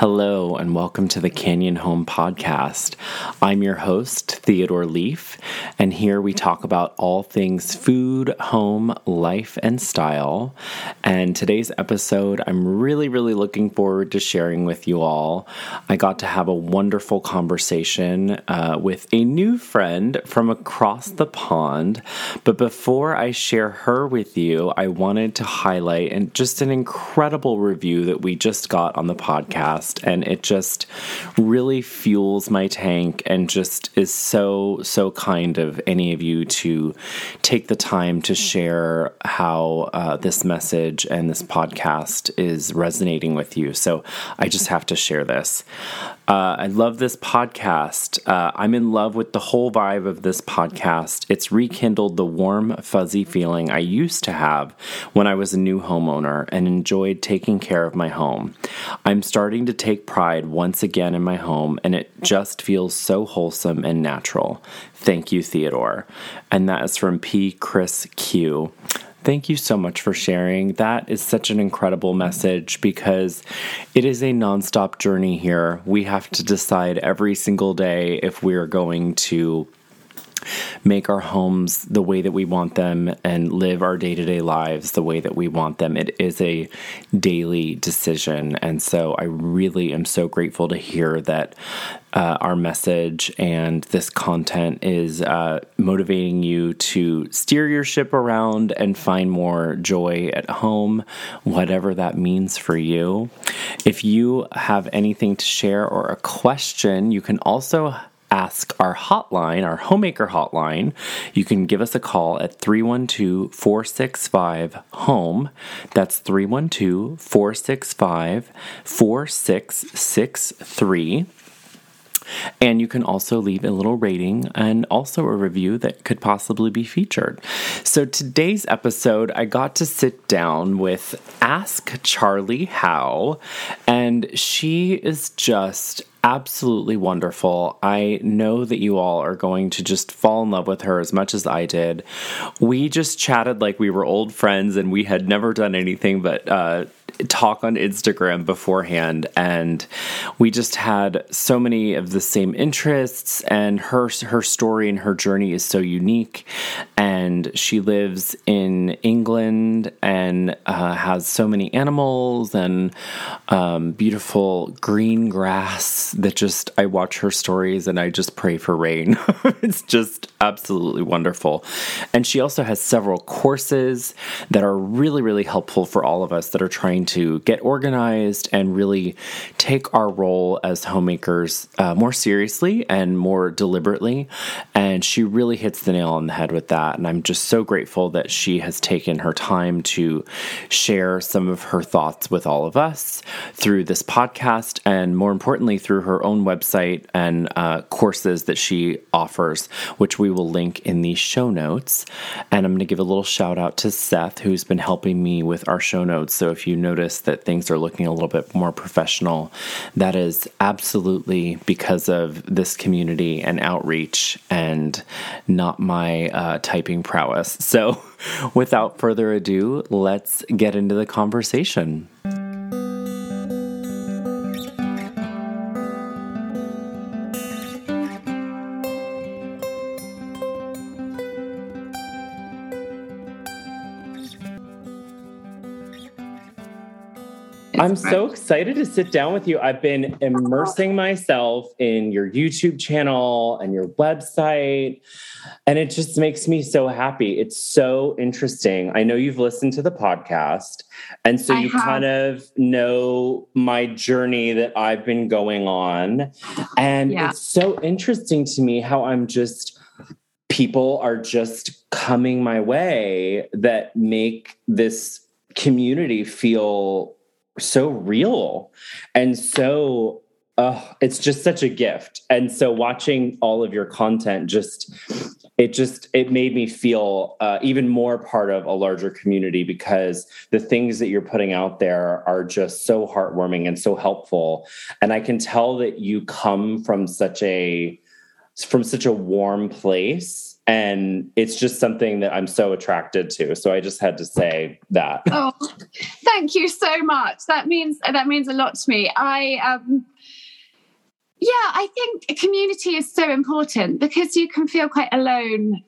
Hello, and welcome to the Canyon Home Podcast. I'm your host, Theodore Leaf, and here we talk about all things food, home, life, and style. And today's episode, I'm really looking forward to sharing with you all. I got to have a wonderful conversation with a new friend from across the pond. But before I share her with you, I wanted to highlight just an incredible review that we just got on the podcast. And it just really fuels my tank and just is so kind of any of you to take the time to share how this message and this podcast is resonating with you. So I just have to share this. I love this podcast. I'm in love with the whole vibe of this podcast. It's rekindled the warm, fuzzy feeling I used to have when I was a new homeowner and enjoyed taking care of my home. I'm starting to take pride once again in my home, and it just feels so wholesome and natural. Thank you, Theodore. And that is from P. Chris Q. Thank you so much for sharing. That is such an incredible message because it is a nonstop journey here. We have to decide every single day if we're going to make our homes the way that we want them and live our day-to-day lives the way that we want them. It is a daily decision. And so I really am so grateful to hear that our message and this content is motivating you to steer your ship around and find more joy at home, whatever that means for you. If you have anything to share or a question, you can also ask our hotline, our homemaker hotline. You can give us a call at 312-465-HOME. That's 312-465-4663. And you can also leave a little rating and also a review that could possibly be featured. So today's episode, I got to sit down with Ask Charlie Howe, and she is just absolutely wonderful. I know that you all are going to just fall in love with her as much as I did. We just chatted like we were old friends, and we had never done anything but talk on Instagram beforehand, and we just had so many of the same interests, and her story and her journey is so unique, and she lives in England and has so many animals and beautiful green grass that just, I watch her stories and I just pray for rain. It's just absolutely wonderful. And she also has several courses that are really helpful for all of us that are trying to get organized and really take our role as homemakers more seriously and more deliberately. And she really hits the nail on the head with that. And I'm just so grateful that she has taken her time to share some of her thoughts with all of us through this podcast, and more importantly, through her own website and courses that she offers, which we will link in the show notes. And I'm going to give a little shout out to Seth, who's been helping me with our show notes. So if you notice that things are looking a little bit more professional, that is absolutely because of this community and outreach and not my typing prowess. So without further ado, let's get into the conversation. I'm so excited to sit down with you. I've been immersing myself in your YouTube channel and your website, and it just makes me so happy. It's so interesting. I know you've listened to the podcast, and so you kind of know my journey that I've been going on. And It's so interesting to me how people are just coming my way that make this community feel so real. And so it's just such a gift. And so watching all of your content it made me feel even more part of a larger community, because the things that you're putting out there are just so heartwarming and so helpful. And I can tell that you come from such a from such a warm place. And it's just something that I'm so attracted to. So I just had to say that. Oh, thank you so much. That means a lot to me. I think a community is so important because you can feel quite alone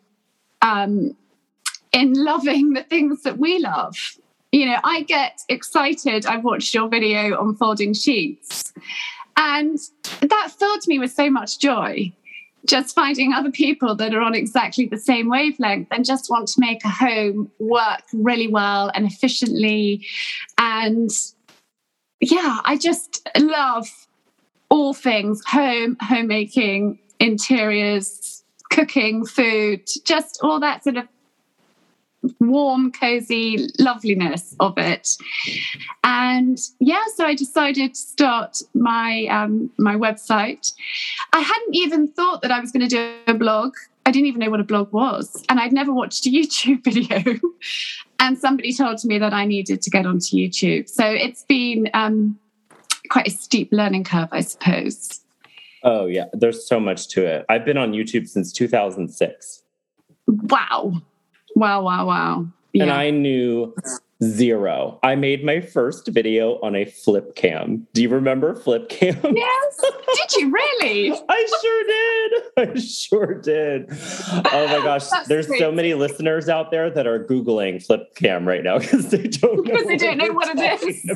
in loving the things that we love. You know, I get excited. I watched your video on folding sheets, and that filled me with so much joy. Just finding other people that are on exactly the same wavelength and just want to make a home work really well and efficiently. And yeah, I just love all things homemaking, interiors, cooking, food, just all that sort of warm, cozy loveliness of it. And so I decided to start my website. I hadn't even thought that I was going to do a blog. I didn't even know what a blog was, and I'd never watched a YouTube video. And somebody told me that I needed to get onto YouTube. So it's been quite a steep learning curve, I suppose. Oh yeah, there's so much to it. I've been on YouTube since 2006. Wow. Yeah. And I knew zero. I made my first video on a flip cam. Do you remember flip cam? Yes. Did you really? I sure did. Oh my gosh. There's so many listeners out there that are Googling flip cam right now because they don't know what it is.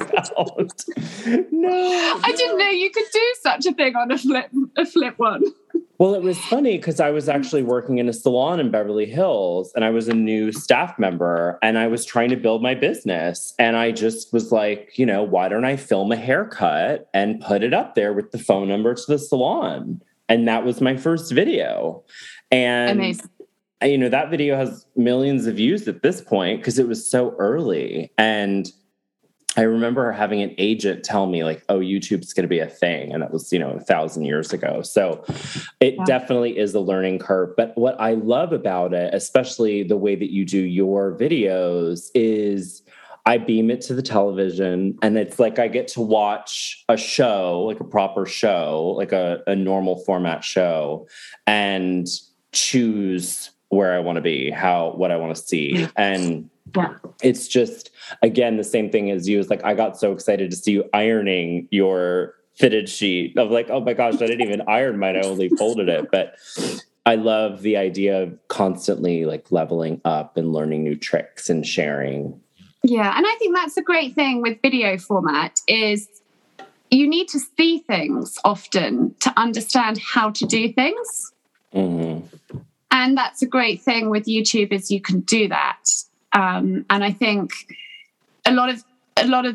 No. I didn't know you could do such a thing on a flip one. Well, it was funny because I was actually working in a salon in Beverly Hills and I was a new staff member and I was trying to build my business. And I just was like, you know, why don't I film a haircut and put it up there with the phone number to the salon? And that was my first video. And, amazing. You know, that video has millions of views at this point because it was so early. And I remember having an agent tell me like, oh, YouTube's going to be a thing. And that was, 1,000 years ago. So it definitely is a learning curve. But what I love about it, especially the way that you do your videos, is I beam it to the television and it's like I get to watch a show, like a proper show, like a normal format show, and choose where I want to be, what I want to see. And it's just, again, the same thing as you. Is like, I got so excited to see you ironing your fitted sheet of like, oh my gosh, I didn't even iron mine. I only folded it. But I love the idea of constantly like leveling up and learning new tricks and sharing. Yeah. And I think that's a great thing with video format is you need to see things often to understand how to do things. Mm-hmm. And that's a great thing with YouTube is you can do that. And I think a lot of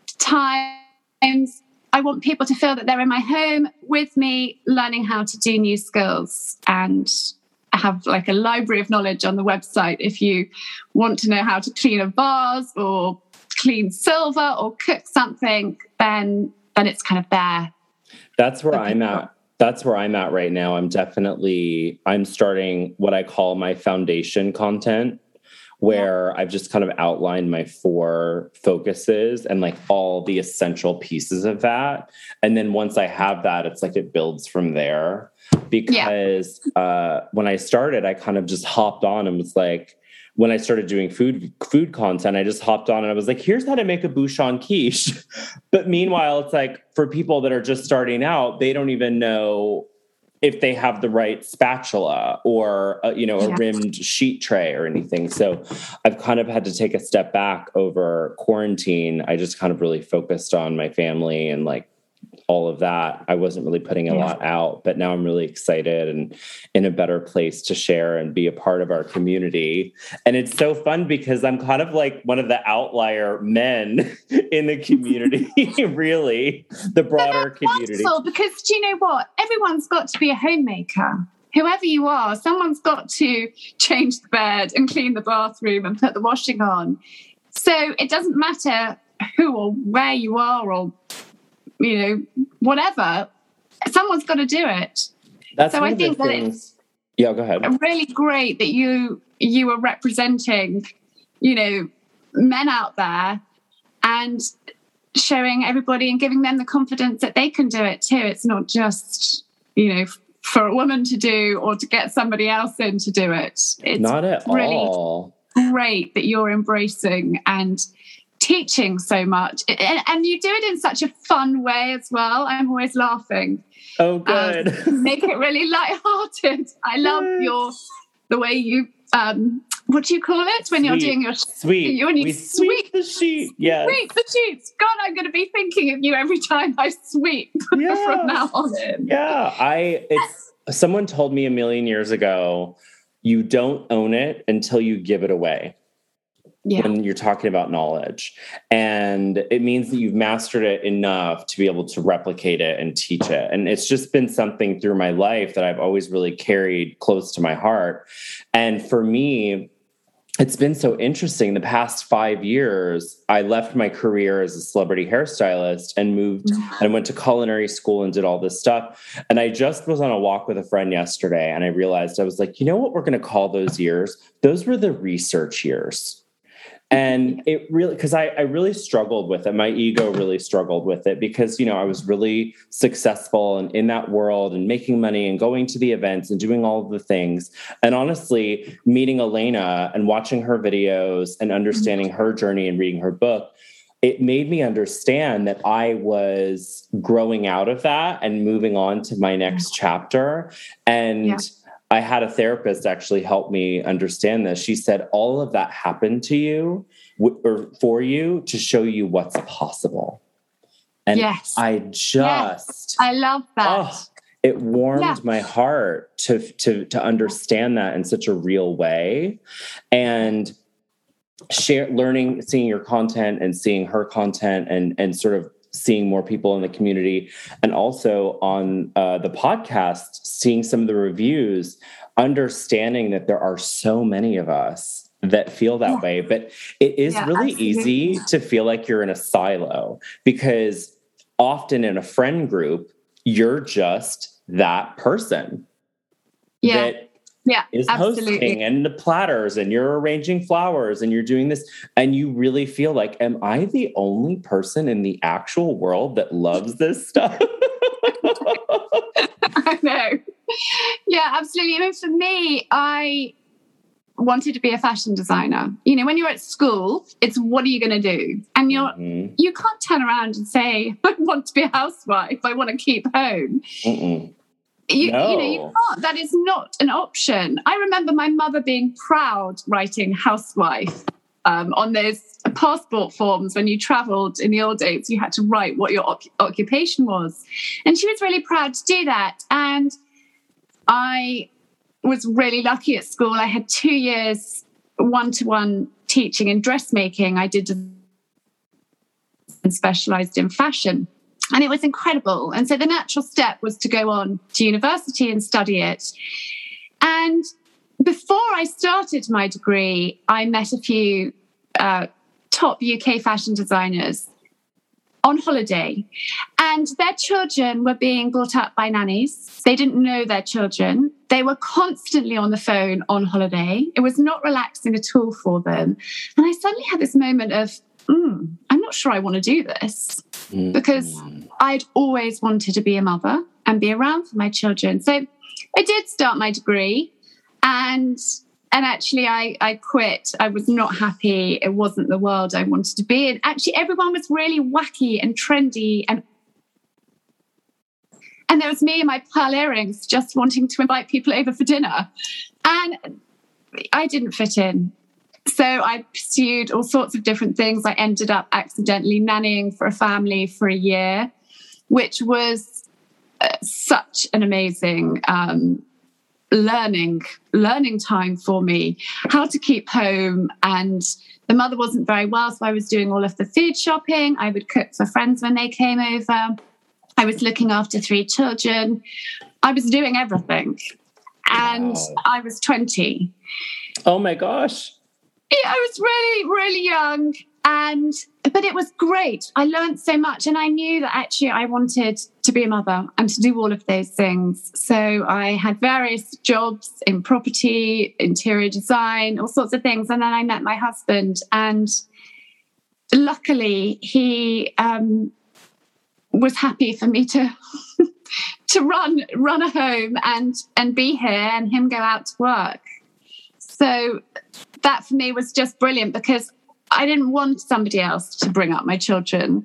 times I want people to feel that they're in my home with me, learning how to do new skills, and I have like a library of knowledge on the website. If you want to know how to clean a vase or clean silver or cook something, then it's kind of there. That's where I'm at. That's where I'm at right now. I'm starting what I call my foundation content, where I've just kind of outlined my 4 focuses and like all the essential pieces of that. And then once I have that, it's like it builds from there. Because when I started, I kind of just hopped on and was like, when I started doing food content, I just hopped on and I was like, here's how to make a bouchon quiche. But meanwhile, it's like for people that are just starting out, they don't even know if they have the right spatula or, a rimmed sheet tray or anything. So I've kind of had to take a step back over quarantine. I just kind of really focused on my family and like all of that. I wasn't really putting a lot out, but now I'm really excited and in a better place to share and be a part of our community. And it's so fun because I'm kind of like one of the outlier men in the community, really, the broader community. Wonderful, because do you know what? Everyone's got to be a homemaker. Whoever you are, someone's got to change the bed and clean the bathroom and put the washing on. So it doesn't matter who or where you are or whatever, someone's got to do it. That's so I think that it's go ahead. Really great that you are representing, men out there and showing everybody and giving them the confidence that they can do it too. It's not just, for a woman to do or to get somebody else in to do it. It's not at really all. Great that you're embracing and teaching so much. And you do it in such a fun way as well. I'm always laughing. Oh, good. Make it really lighthearted. I love the way you, what do you call it when you're doing your sweep? When you we sweep the sheet. Yes. Sweep the sheets. God, I'm going to be thinking of you every time I sweep from now on in. Yeah, someone told me a million years ago, you don't own it until you give it away. Yeah. When you're talking about knowledge. And it means that you've mastered it enough to be able to replicate it and teach it. And it's just been something through my life that I've always really carried close to my heart. And for me, it's been so interesting. The past 5 years, I left my career as a celebrity hairstylist and moved and went to culinary school and did all this stuff. And I just was on a walk with a friend yesterday, and I realized, I was like, you know what we're going to call those years? Those were the research years. And it really, because I really struggled with it. My ego really struggled with it because, I was really successful and in that world and making money and going to the events and doing all of the things. And honestly, meeting Elena and watching her videos and understanding her journey and reading her book, it made me understand that I was growing out of that and moving on to my next chapter. And I had a therapist actually help me understand this. She said, all of that happened to you or for you to show you what's possible. And I love that. It warmed my heart to understand that in such a real way. And seeing your content and seeing her content and sort of seeing more people in the community, and also on the podcast, seeing some of the reviews, understanding that there are so many of us that feel that way. But it is really easy to feel like you're in a silo, because often in a friend group, you're just that person that is hosting and the platters, and you're arranging flowers and you're doing this, and you really feel like, am I the only person in the actual world that loves this stuff? I know. Yeah, absolutely. I mean, for me, I wanted to be a fashion designer. When you're at school, it's what are you going to do? And you can't turn around and say, I want to be a housewife. I want to keep home. You can't. That is not an option. I remember my mother being proud writing housewife on those passport forms. When you travelled in the old days, you had to write what your occupation was. And she was really proud to do that. And I was really lucky at school. I had 2 years one-to-one teaching in dressmaking. I did and specialised in fashion. And it was incredible. And so the natural step was to go on to university and study it. And before I started my degree, I met a few top UK fashion designers on holiday. And their children were being brought up by nannies. They didn't know their children. They were constantly on the phone on holiday. It was not relaxing at all for them. And I suddenly had this moment of, I'm not sure I want to do this, because I'd always wanted to be a mother and be around for my children. So I did start my degree, and actually I quit. I was not happy. It wasn't the world I wanted to be in. Actually, everyone was really wacky and trendy, and there was me and my pearl earrings just wanting to invite people over for dinner. And I didn't fit in. So I pursued all sorts of different things. I ended up accidentally nannying for a family for a year, which was such an amazing learning time for me, how to keep home. And the mother wasn't very well, so I was doing all of the food shopping. I would cook for friends when they came over. I was looking after 3 children. I was doing everything. And I was 20. Oh my gosh. Yeah, I was really, really young. But it was great. I learned so much. And I knew that actually I wanted to be a mother and to do all of those things. So I had various jobs in property, interior design, all sorts of things. And then I met my husband. And luckily, he was happy for me to to run a home and be here, and him go out to work. So that for me was just brilliant, because I didn't want somebody else to bring up my children.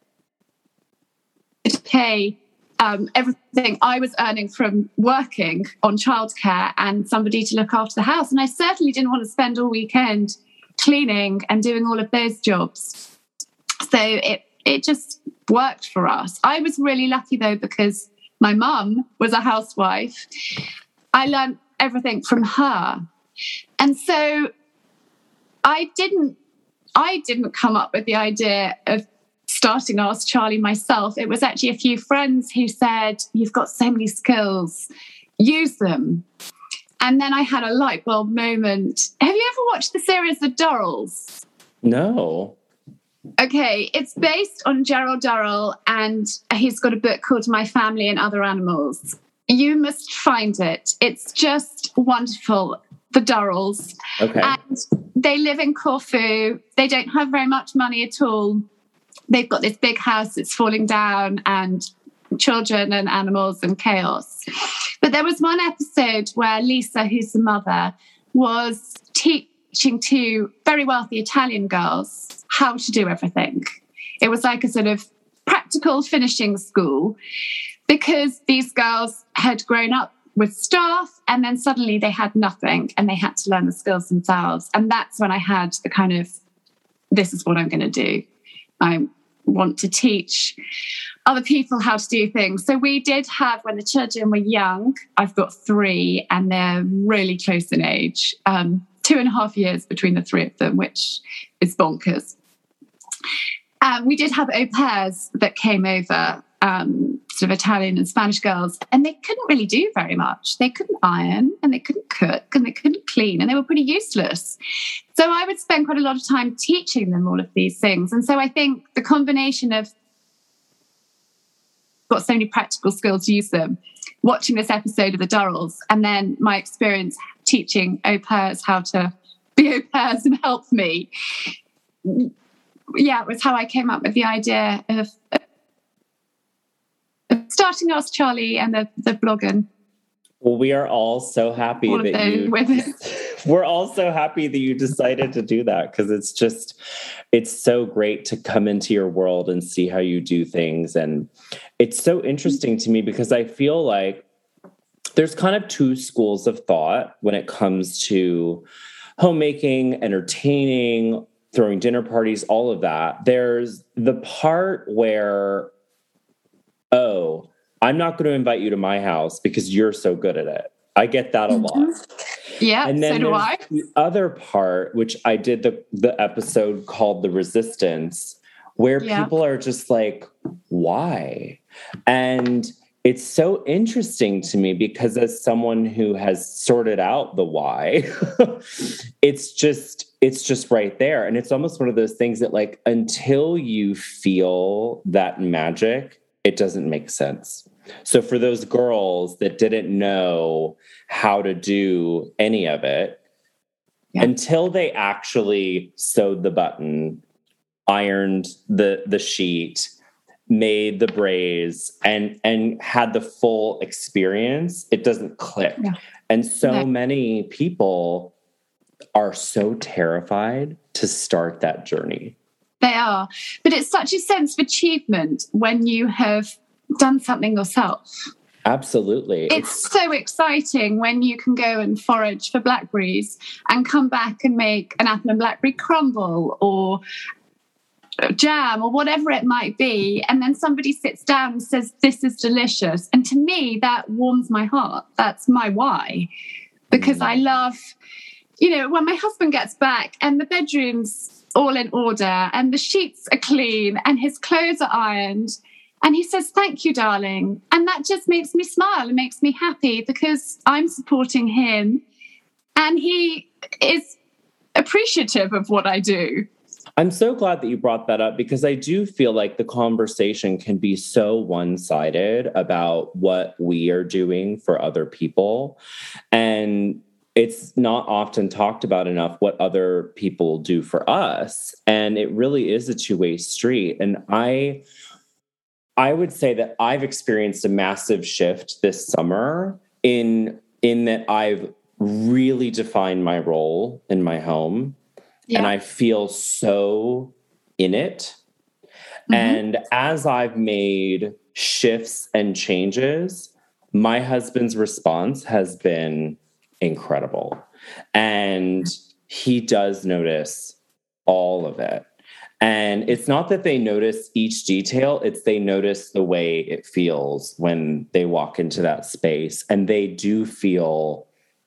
To pay everything I was earning from working on childcare and somebody to look after the house. And I certainly didn't want to spend all weekend cleaning and doing all of those jobs. So it just worked for us. I was really lucky though, because my mum was a housewife. I learned everything from her. And so I didn't come up with the idea of starting Ask Charlie myself. It was actually a few friends who said, "You've got so many skills, use them." And then I had a light bulb moment. Have you ever watched the series The Durrells? No. Okay, it's based on Gerald Durrell, and he's got a book called My Family and Other Animals. You must find it. It's just wonderful. The Durrells. Okay. And they live in Corfu. They don't have very much money at all. They've got this big house that's falling down, and children and animals and chaos. But there was one episode where Lisa, who's the mother, was teaching two very wealthy Italian girls how to do everything. It was like a sort of practical finishing school, because these girls had grown up with staff, and then suddenly they had nothing and they had to learn the skills themselves. And that's when I had the kind of, this is what I'm going to do. I want to teach other people how to do things. So we did have, when the children were young, I've got 3 and they're really close in age, 2.5 years between the 3 of them, which is bonkers. We did have au pairs that came over, sort of Italian and Spanish girls, and they couldn't really do very much. They couldn't iron, and they couldn't cook, and they couldn't clean, and they were pretty useless. So I would spend quite a lot of time teaching them all of these things. And so I think the combination of got so many practical skills to use them, watching this episode of The Durrells, and then my experience teaching au pairs how to be au pairs and help me, it was how I came up with the idea of starting Ask Charlie and the blogging. Well, we are all so happy we're all so happy that you decided to do that, because it's so great to come into your world and see how you do things. And it's so interesting to me, because I feel like there's kind of 2 schools of thought when it comes to homemaking, entertaining, throwing dinner parties, all of that. There's the part where, oh, I'm not going to invite you to my house because you're so good at it. I get that a lot. Yeah, and then so do I. The other part, which I did the episode called The Resistance, where people are just like, why? And it's so interesting to me, because as someone who has sorted out the why, it's just right there. And it's almost one of those things that, like, until you feel that magic, it doesn't make sense. So for those girls that didn't know how to do any of it, until they actually sewed the button, ironed the sheet, made the braids, and had the full experience, it doesn't click. Yeah. And so many people are so terrified to start that journey. They are. But it's such a sense of achievement when you have done something yourself. Absolutely. It's so exciting when you can go and forage for blackberries and come back and make an apple and blackberry crumble or jam or whatever it might be. And then somebody sits down and says, this is delicious. And to me, that warms my heart. That's my why. Because I love, when my husband gets back and the bedroom's all in order and the sheets are clean and his clothes are ironed, and he says, thank you, darling. And that just makes me smile and makes me happy, because I'm supporting him and he is appreciative of what I do. I'm so glad that you brought that up, because I do feel like the conversation can be so one-sided about what we are doing for other people. And it's not often talked about enough what other people do for us. And it really is a two-way street. And I I would say that I've experienced a massive shift this summer in that I've really defined my role in my home, and I feel so in it. Mm-hmm. And as I've made shifts and changes, my husband's response has been incredible. And he does notice all of it. And it's not that they notice each detail, it's they notice the way it feels when they walk into that space. And they feel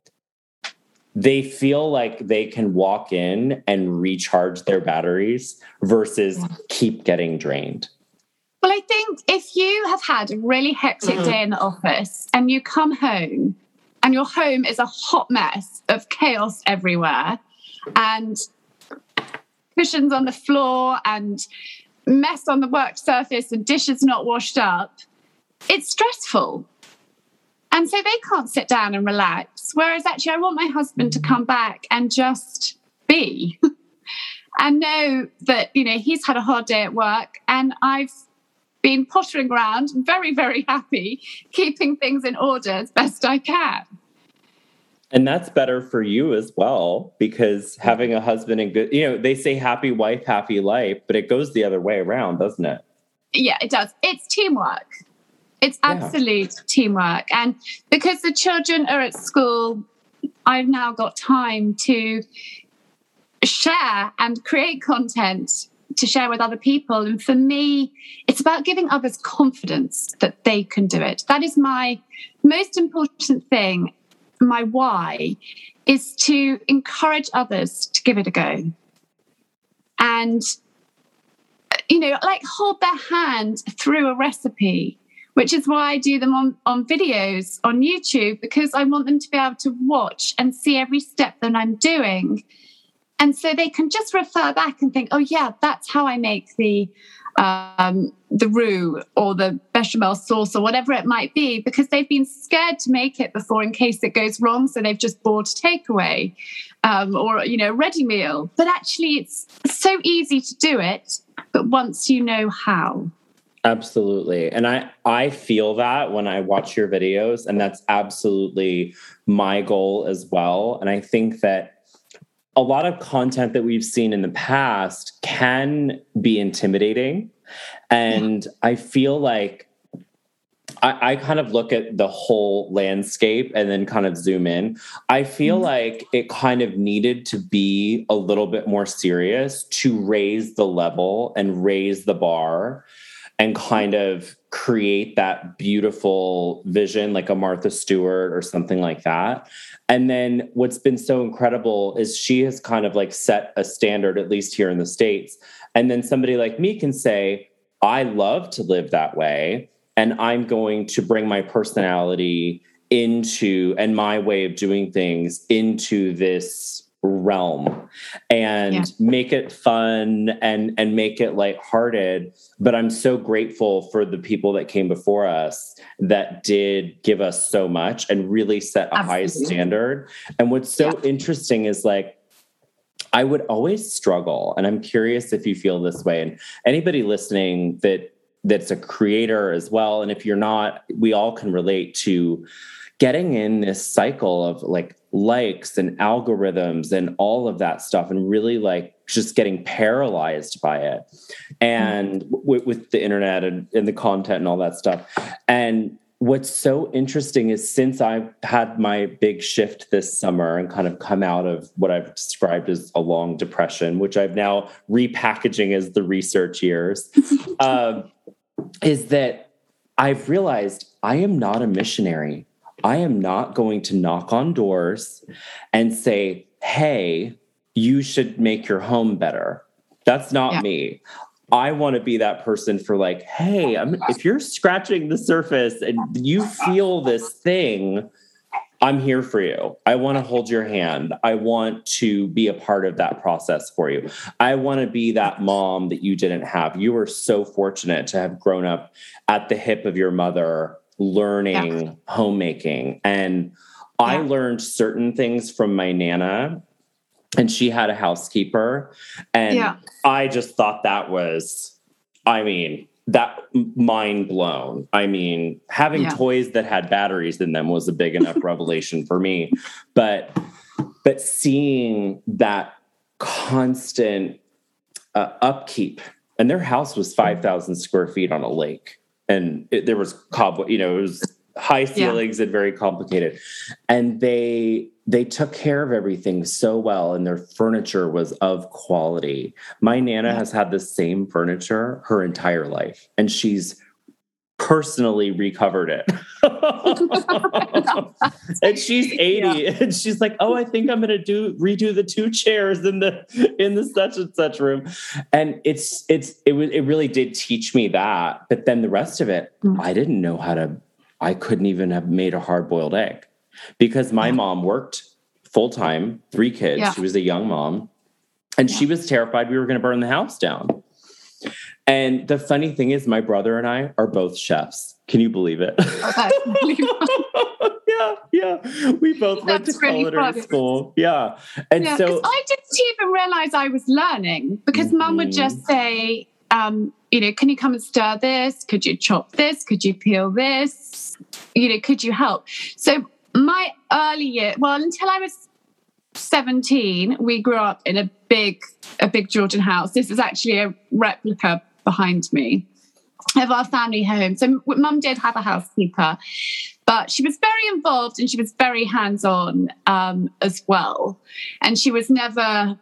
like they can walk in and recharge their batteries versus keep getting drained. Well, I think if you have had a really hectic day in the office and you come home and your home is a hot mess of chaos everywhere and cushions on the floor and mess on the work surface and dishes not washed up, it's stressful. And so they can't sit down and relax. Whereas actually I want my husband to come back and just be and know that, he's had a hard day at work and I've been pottering around, very, very happy, keeping things in order as best I can. And that's better for you as well, because having a husband and good, they say happy wife, happy life, but it goes the other way around, doesn't it? Yeah, it does. It's teamwork. It's absolute teamwork. And because the children are at school, I've now got time to share and create content to share with other people. And for me, it's about giving others confidence that they can do it. That is my most important thing. My why is to encourage others to give it a go. And, hold their hand through a recipe, which is why I do them on videos on YouTube, because I want them to be able to watch and see every step that I'm doing. And so they can just refer back and think, oh, yeah, that's how I make the roux or the bechamel sauce or whatever it might be, because they've been scared to make it before in case it goes wrong. So they've just bought takeaway or, ready meal. But actually, it's so easy to do it. But once you know how. Absolutely. And I feel that when I watch your videos, and that's absolutely my goal as well. And I think that a lot of content that we've seen in the past can be intimidating. And I feel like I kind of look at the whole landscape and then kind of zoom in. I feel like it kind of needed to be a little bit more serious to raise the level and raise the bar and kind of create that beautiful vision like a Martha Stewart or something like that. And then what's been so incredible is she has kind of like set a standard, at least here in the States. And then somebody like me can say, I love to live that way. And I'm going to bring my personality into and my way of doing things into this realm and make it fun and make it lighthearted. But I'm so grateful for the people that came before us that did give us so much and really set a high standard. And what's so interesting is like, I would always struggle, and I'm curious if you feel this way, and anybody listening that's a creator as well. And if you're not, we all can relate to getting in this cycle of like likes and algorithms and all of that stuff, and really like just getting paralyzed by it and with the internet and the content and all that stuff. And what's so interesting is since I've had my big shift this summer and kind of come out of what I've described as a long depression, which I've now repackaging as the research years, is that I've realized I am not a missionary. I am not going to knock on doors and say, hey, you should make your home better. That's not me. I want to be that person for like, hey, if you're scratching the surface and you feel this thing, I'm here for you. I want to hold your hand. I want to be a part of that process for you. I want to be that mom that you didn't have. You were so fortunate to have grown up at the hip of your mother, learning homemaking. And I learned certain things from my Nana, and she had a housekeeper. And I just thought that was, I mean, that mind blown. I mean, having toys that had batteries in them was a big enough revelation for me. But seeing that constant upkeep, and their house was 5,000 square feet on a lake, and there was cobweb, it was high ceilings and very complicated. And they took care of everything so well, and their furniture was of quality. My Nana has had the same furniture her entire life, and she's personally recovered it. And she's 80, and she's like, "Oh, I think I'm going to redo the 2 chairs in the such and such room." And it really did teach me that. But then the rest of it, I didn't know how to. I couldn't even have made a hard-boiled egg because my mom worked full-time, 3 kids. Yeah. She was a young mom, and she was terrified we were going to burn the house down. And the funny thing is, my brother and I are both chefs. Can you believe it? Oh, that's really yeah. We both went to culinary school. Yeah. And so I didn't even realize I was learning because Mum would just say, can you come and stir this? Could you chop this? Could you peel this? Could you help? So my early year, until I was 17, we grew up in a big Georgian house. This is actually a replica behind me of our family home. So Mum did have a housekeeper, but she was very involved and she was very hands-on as well. And she was never...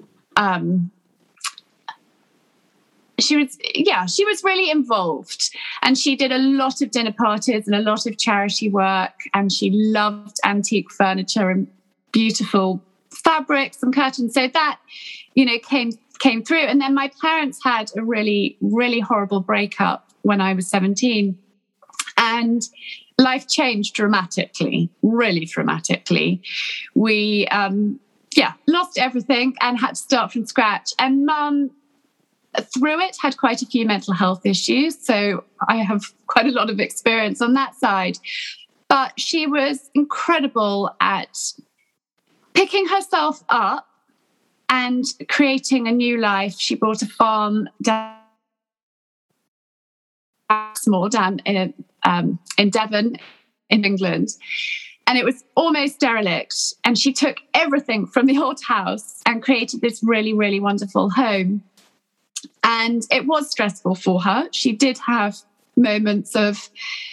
She was really involved, and she did a lot of dinner parties and a lot of charity work, and she loved antique furniture and beautiful fabrics and curtains. So that, came through. And then my parents had a really, really horrible breakup when I was 17, and life changed dramatically, really dramatically. We, lost everything and had to start from scratch. And Mum, through it, had quite a few mental health issues. So I have quite a lot of experience on that side. But she was incredible at picking herself up and creating a new life. She bought a farm down in Devon, in England. And it was almost derelict. And she took everything from the old house and created this really, really wonderful home. And it was stressful for her. She did have moments of,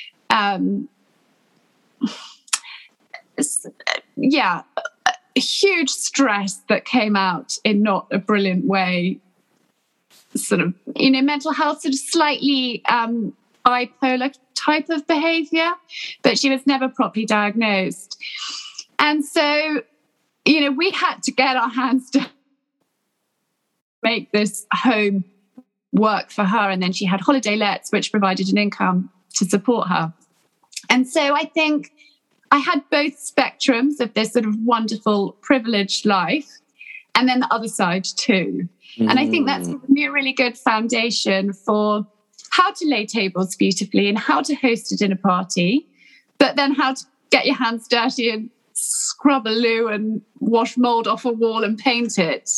huge stress that came out in not a brilliant way. Sort of, mental health, sort of slightly bipolar type of behavior, but she was never properly diagnosed. And so, we had to get our hands to make this home work for her. And then she had holiday lets, which provided an income to support her. And so I think I had both spectrums of this sort of wonderful, privileged life, and then the other side too. And I think that's given me a really good foundation for how to lay tables beautifully and how to host a dinner party, but then how to get your hands dirty and scrub a loo and wash mold off a wall and paint it.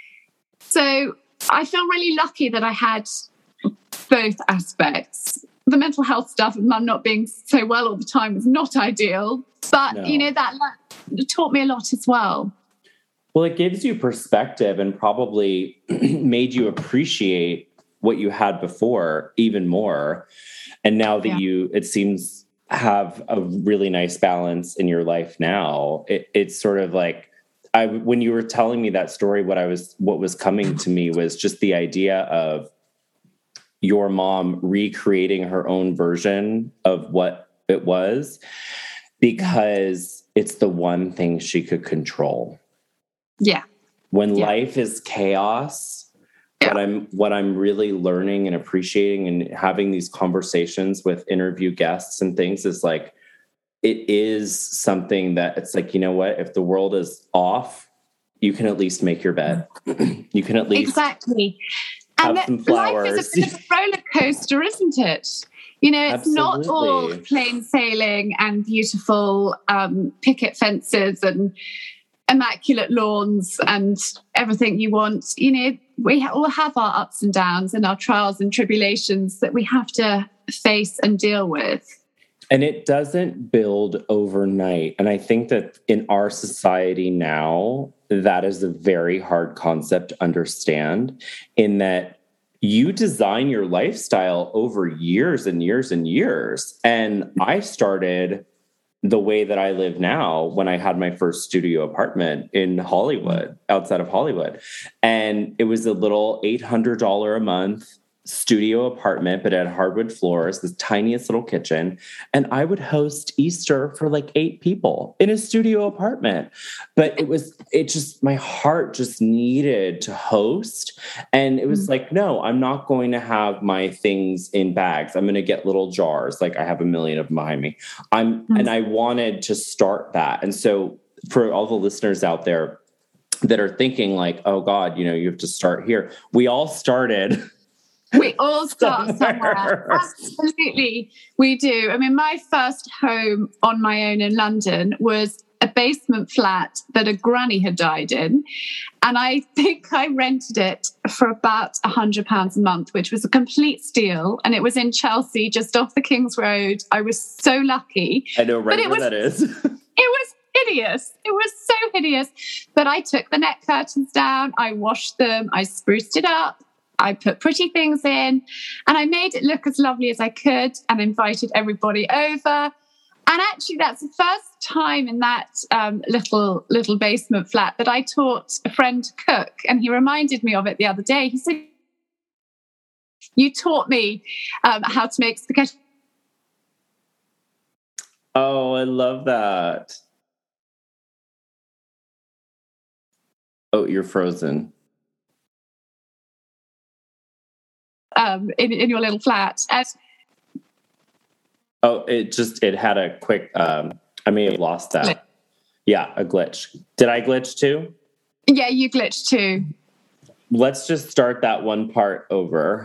So I feel really lucky that I had both aspects. The mental health stuff and Mum not being so well all the time was not ideal, but that taught me a lot as well. Well, it gives you perspective and probably made you appreciate what you had before even more. And now that you, it seems, have a really nice balance in your life now, it's sort of like, when you were telling me that story, what was coming to me was just the idea of your mom recreating her own version of what it was, because it's the one thing she could control. Yeah. When life is chaos, what I'm really learning and appreciating and having these conversations with interview guests and things is like, it is something that it's like, if the world is off, you can at least make your bed. You can at least exactly. And have some flowers. Life is a bit of a roller coaster, isn't it? It's not all plain sailing and beautiful picket fences and immaculate lawns and everything you want. all have our ups and downs and our trials and tribulations that we have to face and deal with. And it doesn't build overnight. And I think that in our society now, that is a very hard concept to understand, in that you design your lifestyle over years and years and years. And I started the way that I live now when I had my first studio apartment in Hollywood, outside of Hollywood. And it was a little $800 a month studio apartment, but it had hardwood floors, this tiniest little kitchen. And I would host Easter for like 8 people in a studio apartment. But my heart just needed to host. And it was like, no, I'm not going to have my things in bags. I'm going to get little jars. Like I have a million of them behind me. And I wanted to start that. And so for all the listeners out there that are thinking like, oh God, you have to start here. We all started. We all start somewhere. Absolutely, we do. I mean, my first home on my own in London was a basement flat that a granny had died in. And I think I rented it for about £100 a month, which was a complete steal. And it was in Chelsea, just off the King's Road. I was so lucky. I know right where that is. It was hideous. It was so hideous. But I took the net curtains down. I washed them. I spruced it up. I put pretty things in, and I made it look as lovely as I could and invited everybody over. And actually, that's the first time in that little basement flat that I taught a friend to cook. And he reminded me of it the other day. He said, you taught me how to make spaghetti. Oh, I love that. Oh, you're frozen. In your little flat. It had a quick, I may have lost that. Yeah, a glitch. Did I glitch too? Yeah, you glitched too. Let's just start that one part over.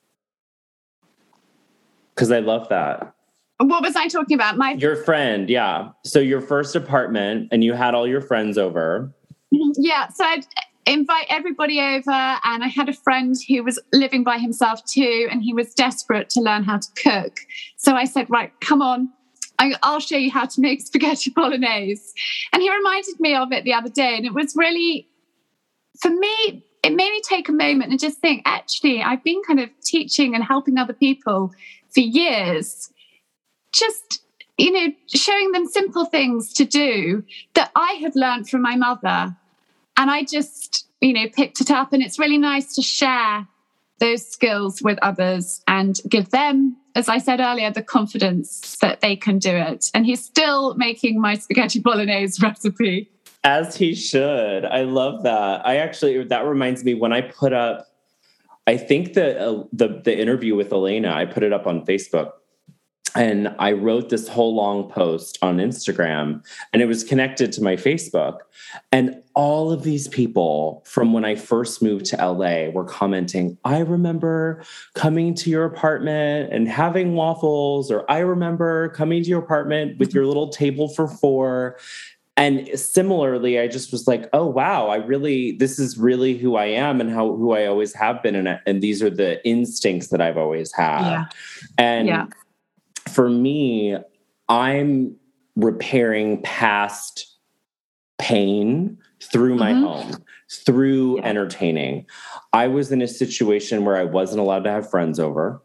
Because I love that. What was I talking about? Your friend, yeah. So your first apartment, and you had all your friends over. Yeah, so I'd invite everybody over, and I had a friend who was living by himself too, and he was desperate to learn how to cook. So I said, right, come on, I'll show you how to make spaghetti bolognese. And he reminded me of it the other day, and it was really, for me, it made me take a moment and just think, actually, I've been kind of teaching and helping other people for years, just, showing them simple things to do that I had learned from my mother. And I just, picked it up, and it's really nice to share those skills with others and give them, as I said earlier, the confidence that they can do it. And he's still making my spaghetti bolognese recipe. As he should. I love that. That reminds me, when I put up, I think the interview with Elena, I put it up on Facebook. And I wrote this whole long post on Instagram, and it was connected to my Facebook. And all of these people from when I first moved to LA were commenting, I remember coming to your apartment and having waffles, or I remember coming to your apartment with your little table for 4. And similarly, I just was like, oh, wow, this is really who I am and who I always have been. And these are the instincts that I've always had. Yeah. And for me, I'm repairing past pain through my home, through entertaining. I was in a situation where I wasn't allowed to have friends over.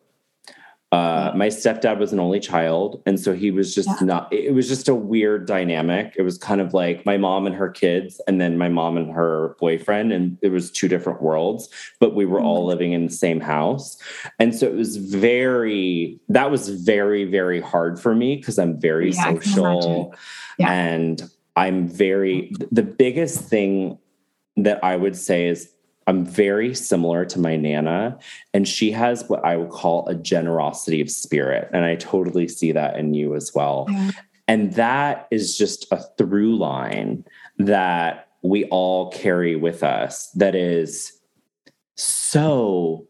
My stepdad was an only child. And so he was just it was just a weird dynamic. It was kind of like my mom and her kids, and then my mom and her boyfriend. And it was 2 different worlds, but we were all living in the same house. And so it was very, very hard for me, because I'm very social and the biggest thing that I would say is, I'm very similar to my Nana, and she has what I would call a generosity of spirit. And I totally see that in you as well. Yeah. And that is just a through line that we all carry with us that is so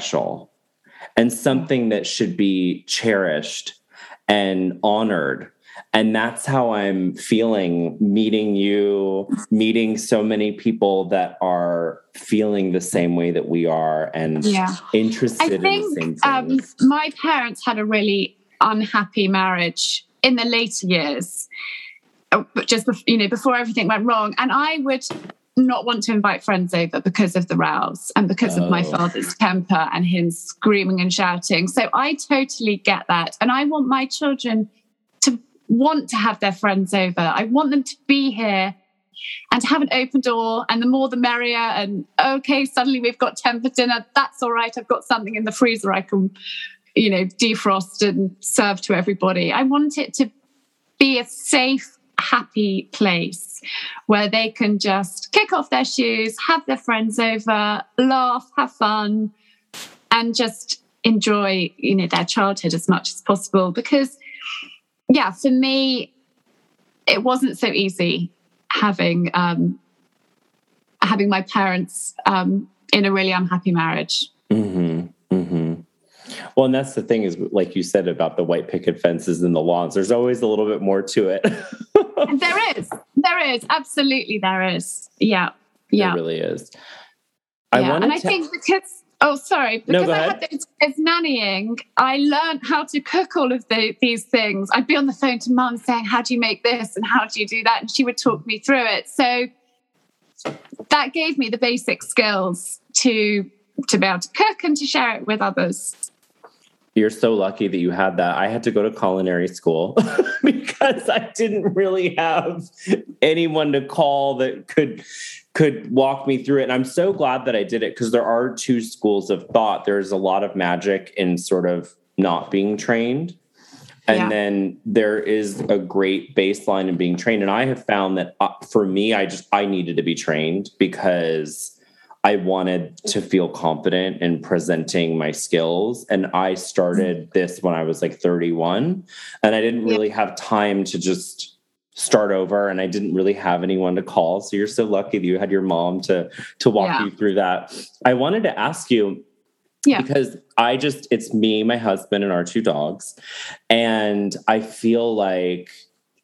special and something that should be cherished and honored. And that's how I'm feeling, meeting you, meeting so many people that are feeling the same way that we are and interested in the same things. My parents had a really unhappy marriage in the later years, just before everything went wrong. And I would not want to invite friends over because of the rows and because of my father's temper and him screaming and shouting. So I totally get that. And I want my children to want to have their friends over. I want them to be here and to have an open door, and the more the merrier. And okay, suddenly we've got 10 for dinner. That's all right. I've got something in the freezer I can, defrost and serve to everybody. I want it to be a safe, happy place where they can just kick off their shoes, have their friends over, laugh, have fun, and just enjoy, their childhood as much as possible. Because, for me, it wasn't so easy having my parents in a really unhappy marriage. Mm-hmm. Mm-hmm. Well, and that's the thing is, like you said about the white picket fences and the lawns, there's always a little bit more to it. There is. Absolutely, there is. Yeah. There really is. I think because I had those nannying, I learned how to cook all of these things. I'd be on the phone to mum saying, how do you make this? And how do you do that? And she would talk me through it. So that gave me the basic skills to be able to cook and to share it with others. You're so lucky that you had that. I had to go to culinary school because I didn't really have anyone to call that could walk me through it. And I'm so glad that I did it, because there are two schools of thought. There's a lot of magic in sort of not being trained. And then there is a great baseline in being trained. And I have found that for me, I needed to be trained because I wanted to feel confident in presenting my skills. And I started this when I was like 31, and I didn't really have time to just start over, and I didn't really have anyone to call. So you're so lucky that you had your mom to walk you through that. I wanted to ask you, because it's me, my husband, and our two dogs. And I feel like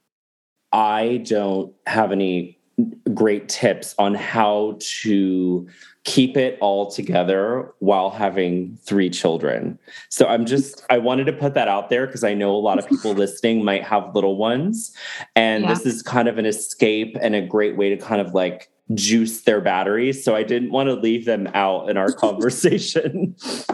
I don't have any great tips on how to keep it all together while having 3 children. So I wanted to put that out there, because I know a lot of people listening might have little ones, and this is kind of an escape and a great way to kind of like juice their batteries. So I didn't want to leave them out in our conversation.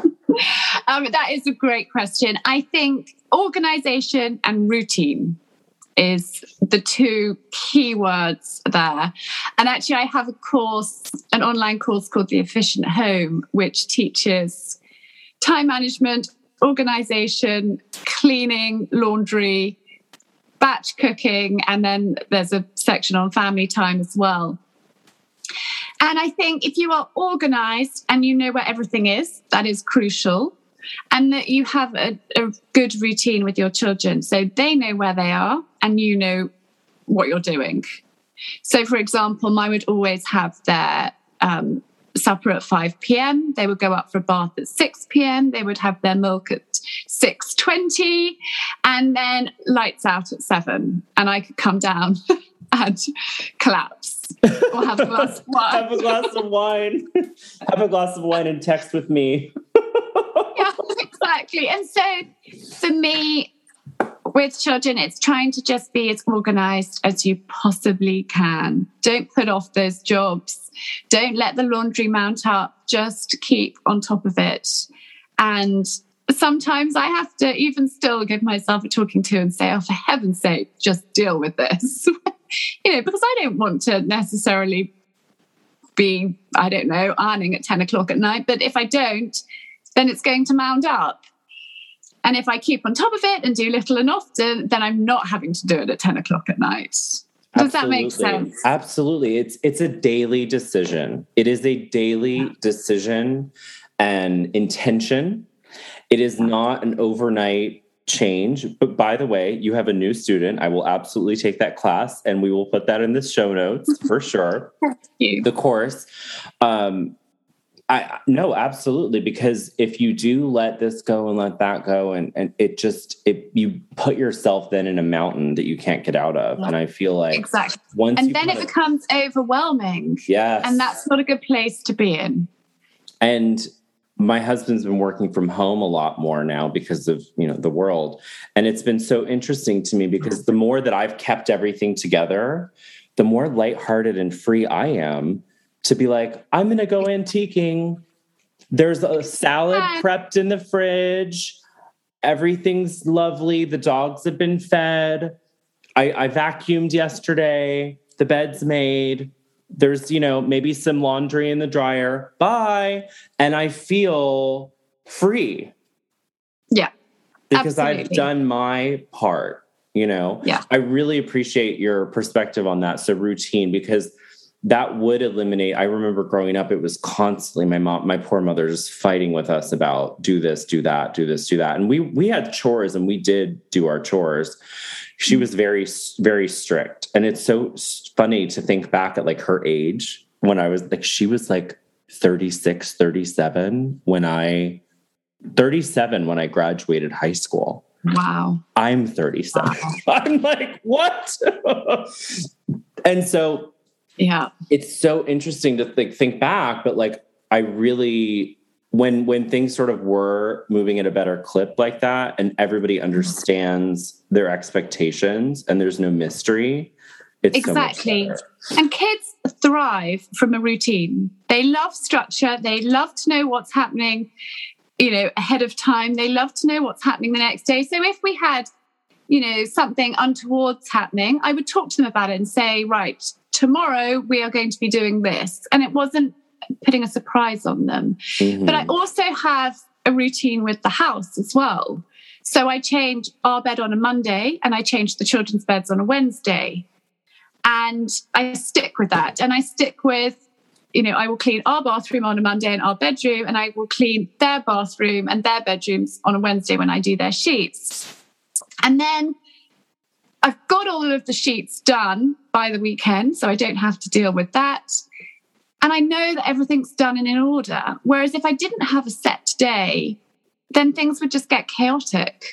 That is a great question. I think organization and routine is the 2 key words there. And actually, I have an online course called The Efficient Home, which teaches time management, organization, cleaning, laundry, batch cooking, and then there's a section on family time as well. And I think if you are organized and you know where everything is, that is crucial. And that you have a good routine with your children, so they know where they are and you know what you're doing. So, for example, mine would always have their supper at 5 p.m. They would go up for a bath at 6 p.m. They would have their milk at 6:20, and then lights out at 7. And I could come down and collapse or have a glass of wine. Have a glass of wine. Have a glass of wine and text with me. Yeah, exactly. And so for me, with children, it's trying to just be as organized as you possibly can. Don't put off those jobs. Don't let the laundry mount up. Just keep on top of it. And sometimes I have to even still give myself a talking to and say, oh, for heaven's sake, just deal with this. Because I don't want to necessarily be, ironing at 10 o'clock at night. But if I don't, then it's going to mount up. And if I keep on top of it and do little and often, then I'm not having to do it at 10 o'clock at night. Does that make sense? Absolutely. It's a daily decision. It is a daily decision and intention. It is not an overnight change. But by the way, you have a new student. I will absolutely take that class, and we will put that in the show notes for sure. Thank you. The course. No, absolutely. Because if you do let this go and let that go, and you put yourself then in a mountain that you can't get out of. And I feel like exactly. once and then it becomes overwhelming. Yes. And that's not a good place to be in. And my husband's been working from home a lot more now because of, the world. And it's been so interesting to me because the more that I've kept everything together, the more lighthearted and free I am to be like, I'm going to go antiquing. There's a salad prepped in the fridge. Everything's lovely. The dogs have been fed. I vacuumed yesterday. The bed's made. There's, maybe some laundry in the dryer. Bye. And I feel free. Yeah. Because absolutely. I've done my part, Yeah. I really appreciate your perspective on that. So routine, because that would eliminate. I remember growing up, it was constantly my poor mother just fighting with us about do this, do that, do this, do that. And we had chores and we did do our chores. She was very, very strict. And it's so funny to think back at like her age when I was like, she was like 36, 37 when I graduated high school. Wow. I'm 37. Wow. I'm like, what? And so yeah, it's so interesting to think back, but like, I really, when things sort of were moving at a better clip like that, and everybody understands their expectations and there's no mystery, it's exactly. So much better. And kids thrive from a routine. They love structure. They love to know what's happening, ahead of time. They love to know what's happening the next day. So if we had, something untoward's happening, I would talk to them about it and say, right, tomorrow we are going to be doing this. And it wasn't putting a surprise on them. Mm-hmm. But I also have a routine with the house as well. So I change our bed on a Monday and I change the children's beds on a Wednesday. And I stick with that. And I stick with, I will clean our bathroom on a Monday and our bedroom, and I will clean their bathroom and their bedrooms on a Wednesday when I do their sheets. And then I've got all of the sheets done by the weekend, so I don't have to deal with that. And I know that everything's done and in order. Whereas if I didn't have a set day, then things would just get chaotic.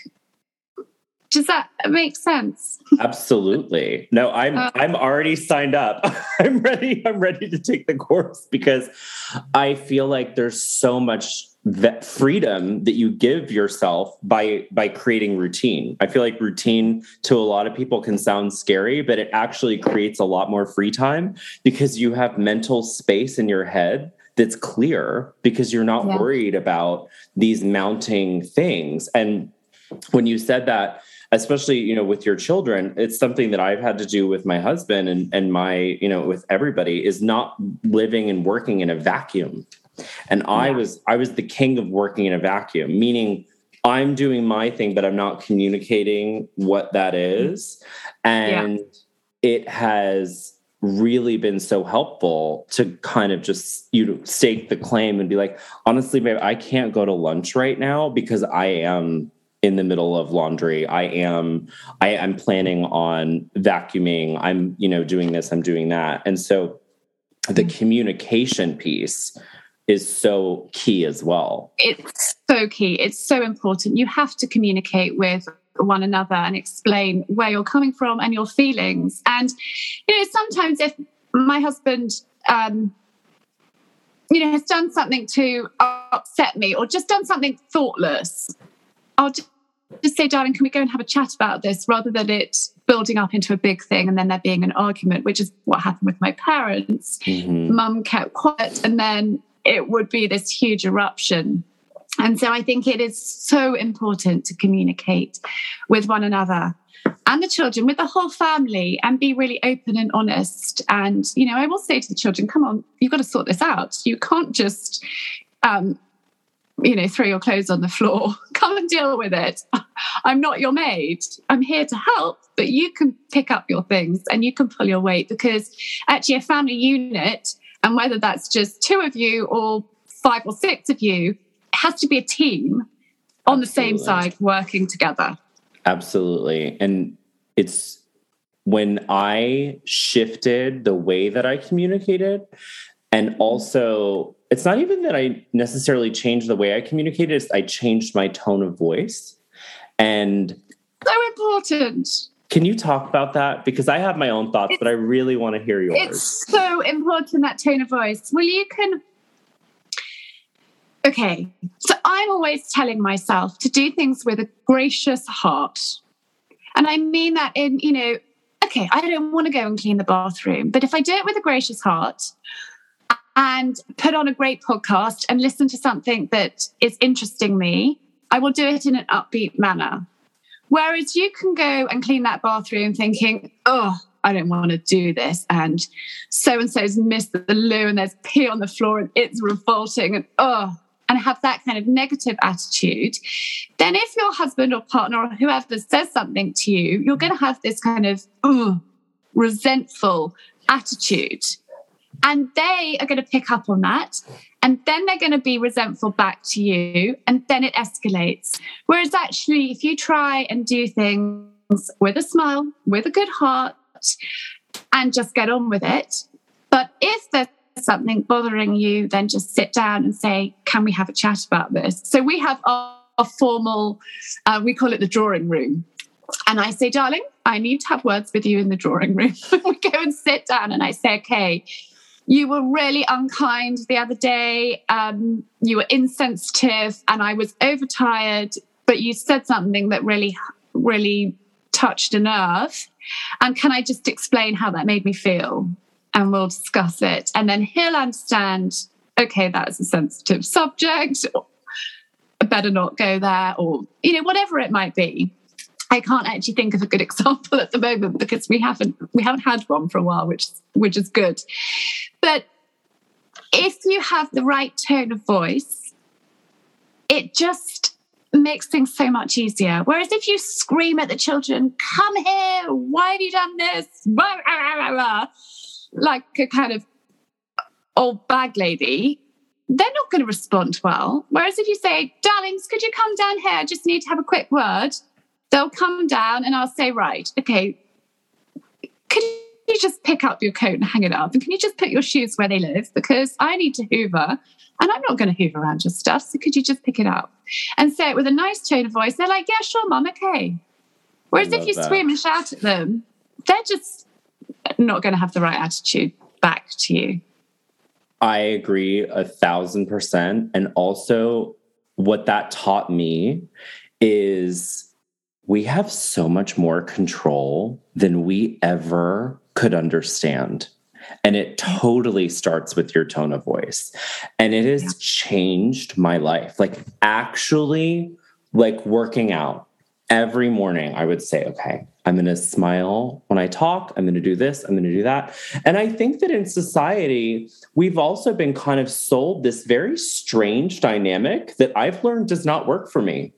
Does that make sense? Absolutely. No, I'm already signed up. I'm ready to take the course because I feel like there's so much that freedom that you give yourself by creating routine. I feel like routine to a lot of people can sound scary, but it actually creates a lot more free time because you have mental space in your head that's clear because you're not worried about these mounting things. And when you said that, especially, with your children, it's something that I've had to do with my husband and my, with everybody is not living and working in a vacuum. And I was the king of working in a vacuum, meaning I'm doing my thing, but I'm not communicating what that is. And it has really been so helpful to kind of just, stake the claim and be like, honestly, babe, I can't go to lunch right now because I am in the middle of laundry. I'm planning on vacuuming. I'm, doing this, I'm doing that. And so the communication piece is so key as well. It's so key. It's so important. You have to communicate with one another and explain where you're coming from and your feelings. And, sometimes if my husband, has done something to upset me or just done something thoughtless, I'll just say, darling, can we go and have a chat about this rather than it building up into a big thing and then there being an argument, which is what happened with my parents. Mm-hmm. Mum kept quiet and then it would be this huge eruption. And so I think it is so important to communicate with one another and the children, with the whole family, and be really open and honest. And, I will say to the children, come on, you've got to sort this out. You can't just... throw your clothes on the floor. Come and deal with it. I'm not your maid. I'm here to help, but you can pick up your things and you can pull your weight because actually a family unit, and whether that's just 2 of you or 5 or 6 of you, it has to be a team on the same side working together. Absolutely. And it's when I shifted the way that I communicated and also it's not even that I necessarily changed the way I communicated, it's I changed my tone of voice. And so important. Can you talk about that? Because I have my own thoughts, but I really want to hear yours. It's so important, that tone of voice. Well, okay. So I'm always telling myself to do things with a gracious heart. And I mean that in, okay, I don't want to go and clean the bathroom, but if I do it with a gracious heart and put on a great podcast and listen to something that is interesting me, I will do it in an upbeat manner. Whereas you can go and clean that bathroom thinking, oh, I don't want to do this. And so-and-so's missed the loo and there's pee on the floor and it's revolting and have that kind of negative attitude. Then if your husband or partner or whoever says something to you, you're going to have this kind of resentful attitude. And they are going to pick up on that. And then they're going to be resentful back to you. And then it escalates. Whereas actually, if you try and do things with a smile, with a good heart, and just get on with it. But if there's something bothering you, then just sit down and say, can we have a chat about this? So we have our formal, we call it the drawing room. And I say, darling, I need to have words with you in the drawing room. We go and sit down and I say, okay, you were really unkind the other day. You were insensitive and I was overtired, but you said something that really, really touched a nerve. And can I just explain how that made me feel? And we'll discuss it. And then he'll understand, okay, that's a sensitive subject. I better not go there, or, whatever it might be. I can't actually think of a good example at the moment because we haven't had one for a while, which is good. But if you have the right tone of voice, it just makes things so much easier. Whereas if you scream at the children, come here, why have you done this? Like a kind of old bag lady, they're not going to respond well. Whereas if you say, darlings, could you come down here? I just need to have a quick word. They'll come down and I'll say, right, okay, could you just pick up your coat and hang it up? And can you just put your shoes where they live? Because I need to hoover and I'm not going to hoover around your stuff. So could you just pick it up? And say it with a nice tone of voice. They're like, yeah, sure, Mum, okay. Whereas if you scream and shout at them, they're just not going to have the right attitude back to you. I agree 1,000%. And also what that taught me is we have so much more control than we ever could understand. And it totally starts with your tone of voice. And it has changed my life. Like actually, like working out every morning, I would say, okay, I'm going to smile when I talk. I'm going to do this. I'm going to do that. And I think that in society, we've also been kind of sold this very strange dynamic that I've learned does not work for me.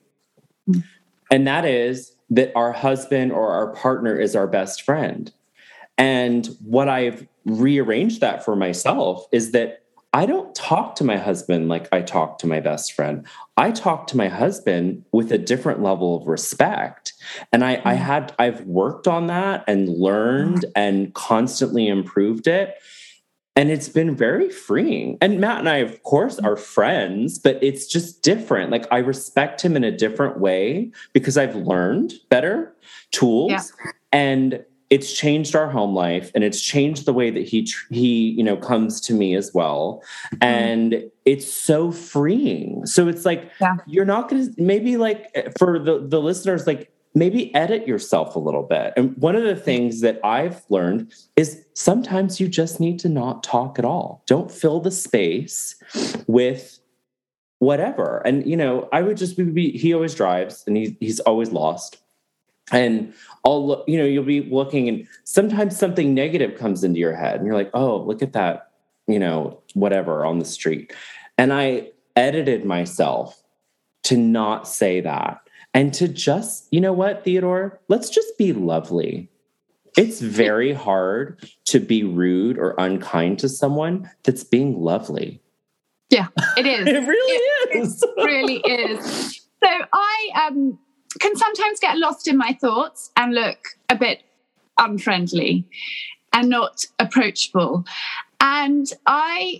And that is that our husband or our partner is our best friend. And what I've rearranged that for myself is that I don't talk to my husband like I talk to my best friend. I talk to my husband with a different level of respect. And I've worked on that and learned and constantly improved it. And it's been very freeing. And Matt and I, of course, are friends, but it's just different. Like I respect him in a different way because I've learned better tools and it's changed our home life and it's changed the way that he comes to me as well. And it's so freeing. So it's like, you're not going to, maybe like for the listeners, like maybe edit yourself a little bit. And one of the things that I've learned is sometimes you just need to not talk at all. Don't fill the space with whatever. And, I would just he always drives and he's always lost. And you'll be looking and sometimes something negative comes into your head and you're like, oh, look at that, whatever on the street. And I edited myself to not say that. And to just, you know what, Theodore, let's just be lovely. It's very hard to be rude or unkind to someone that's being lovely. Yeah, it is. It really is. It really is. So I can sometimes get lost in my thoughts and look a bit unfriendly and not approachable. And I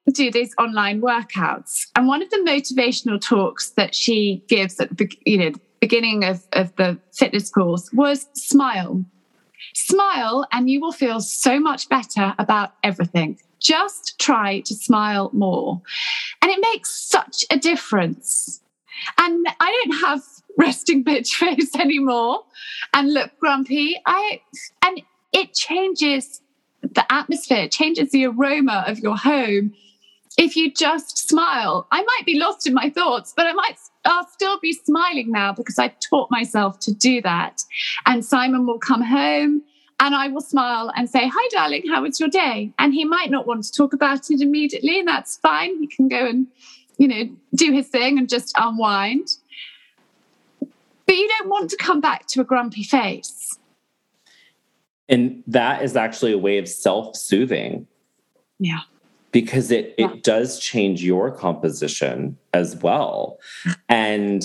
do these online workouts. And one of the motivational talks that she gives at the beginning of the fitness course was smile. Smile and you will feel so much better about everything. Just try to smile more. And it makes such a difference. And I don't have resting bitch face anymore and look grumpy. And it changes the atmosphere, it changes the aroma of your home. If you just smile, I might be lost in my thoughts, but I'll still be smiling now because I've taught myself to do that. And Simon will come home and I will smile and say, "Hi, darling, how was your day?" And he might not want to talk about it immediately, and that's fine. He can go and, do his thing and just unwind. But you don't want to come back to a grumpy face. And that is actually a way of self-soothing. Yeah. Because it does change your composition as well. And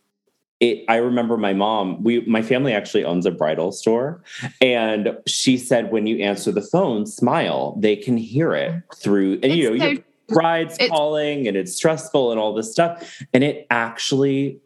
I remember my mom, my family actually owns a bridal store. And she said, when you answer the phone, smile, they can hear it through, and you have brides calling and it's stressful and all this stuff. And it actually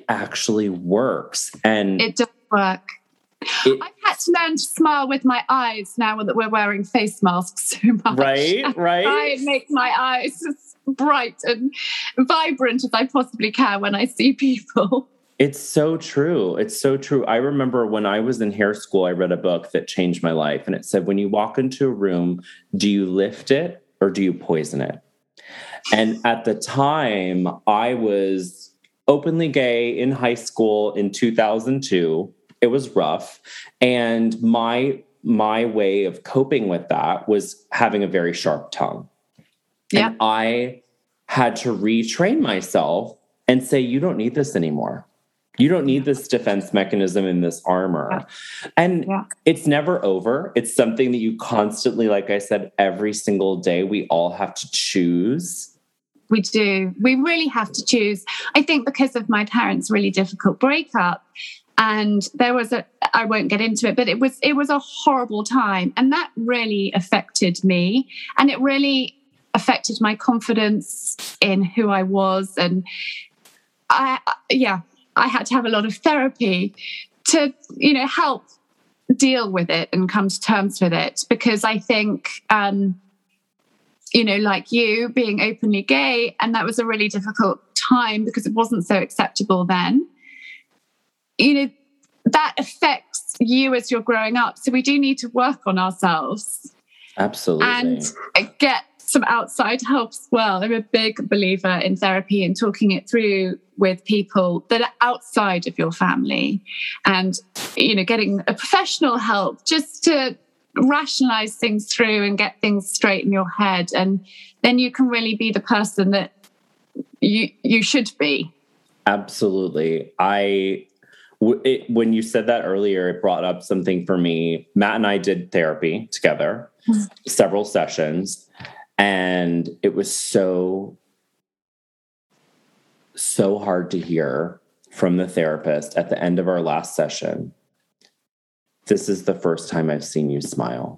works. And it does work. I've had to learn to smile with my eyes now that we're wearing face masks so much. Right. I make my eyes as bright and vibrant as I possibly can when I see people. It's so true. It's so true. I remember when I was in hair school, I read a book that changed my life. And it said, when you walk into a room, do you lift it or do you poison it? And at the time, I was openly gay in high school in 2002. It was rough. And my way of coping with that was having a very sharp tongue. Yeah. And I had to retrain myself and say, you don't need this anymore. You don't need this defense mechanism in this armor. Yeah. And it's never over. It's something that you constantly, like I said, every single day, we all have to choose. We do. We really have to choose. I think because of my parents' really difficult breakup, and there was I won't get into it, but it was a horrible time. And that really affected me. And it really affected my confidence in who I was. And I had to have a lot of therapy to, help deal with it and come to terms with it. Because I think, like you being openly gay, and that was a really difficult time because it wasn't so acceptable then. That affects you as you're growing up. So we do need to work on ourselves. Absolutely. And get some outside help as well. I'm a big believer in therapy and talking it through with people that are outside of your family and, getting a professional help just to rationalize things through and get things straight in your head. And then you can really be the person that you should be. Absolutely. When you said that earlier, it brought up something for me. Matt and I did therapy together, several sessions, and it was so hard to hear from the therapist at the end of our last session. This is the first time I've seen you smile.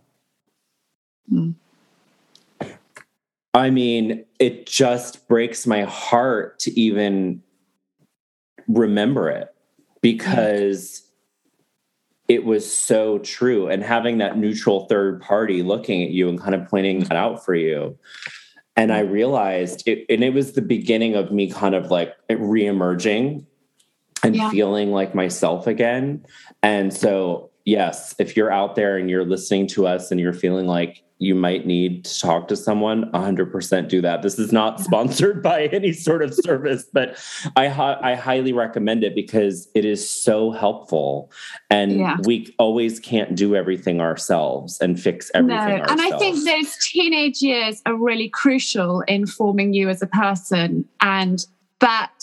I mean, it just breaks my heart to even remember it. Because it was so true. And having that neutral third party looking at you and kind of pointing that out for you. And I realized it was the beginning of me kind of like reemerging and feeling like myself again. And so, yes, if you're out there and you're listening to us and you're feeling like you might need to talk to someone, 100% do that. This is not sponsored by any sort of service, but I highly recommend it because it is so helpful. And we always can't do everything ourselves and fix everything ourselves. And I think those teenage years are really crucial in forming you as a person. And that,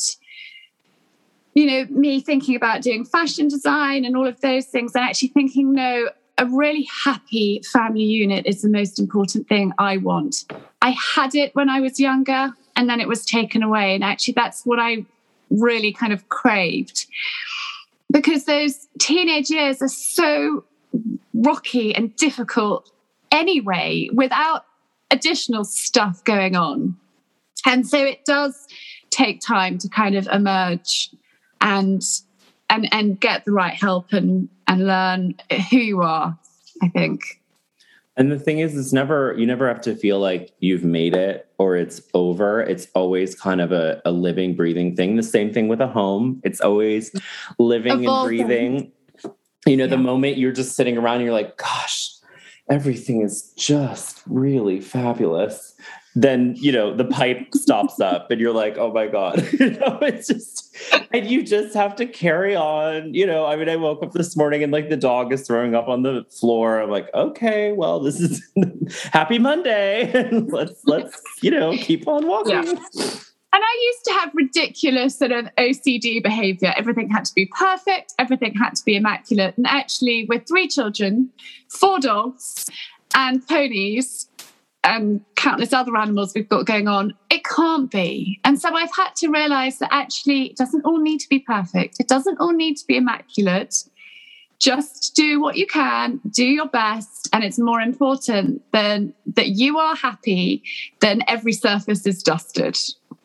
me thinking about doing fashion design and all of those things and actually thinking, no, a really happy family unit is the most important thing I want. I had it when I was younger and then it was taken away. And actually that's what I really kind of craved because those teenage years are so rocky and difficult anyway, without additional stuff going on. And so it does take time to kind of emerge and get the right help and learn who you are, I think. And the thing is, you never have to feel like you've made it or it's over. It's always kind of a living, breathing thing. The same thing with a home. It's always living Evolving. and breathing. The moment you're just sitting around and you're like, gosh, everything is just really fabulous. Then, the pipe stops up and you're like, oh my God, it's just, and you just have to carry on. I woke up this morning and like the dog is throwing up on the floor. I'm like, okay, well, this is happy Monday. And let's keep on walking. Yeah. And I used to have ridiculous sort of OCD behavior. Everything had to be perfect. Everything had to be immaculate. And actually, with 3 children, 4 dogs and ponies, and countless other animals we've got going on, it can't be. And so I've had to realize that actually it doesn't all need to be perfect. It doesn't all need to be immaculate. Just do what you can, do your best. And it's more important than that you are happy than every surface is dusted.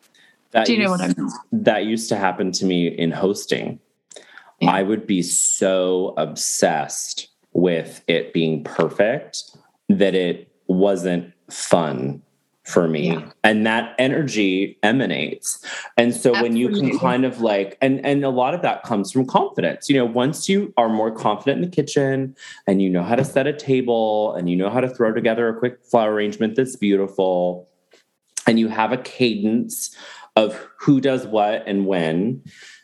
Do you know what I mean? That used to happen to me in hosting. Yeah. I would be so obsessed with it being perfect that it wasn't fun for me. Yeah. And that energy emanates. And so Absolutely. When you can kind of like, and a lot of that comes from confidence. Once you are more confident in the kitchen and you know how to set a table and you know how to throw together a quick flower arrangement that's beautiful, and you have a cadence of who does what and when,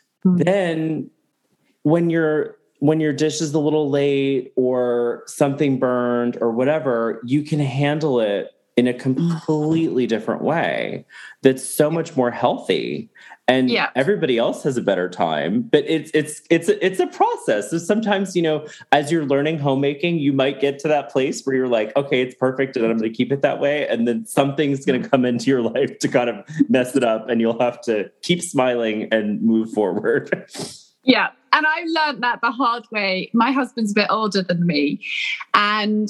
then when your dish is a little late or something burned or whatever, you can handle it in a completely different way that's so much more healthy, and everybody else has a better time. But it's a process. So sometimes, as you're learning homemaking, you might get to that place where you're like, okay, it's perfect and I'm going to keep it that way. And then something's going to come into your life to kind of mess it up, and you'll have to keep smiling and move forward. Yeah. And I learned that the hard way. My husband's a bit older than me. And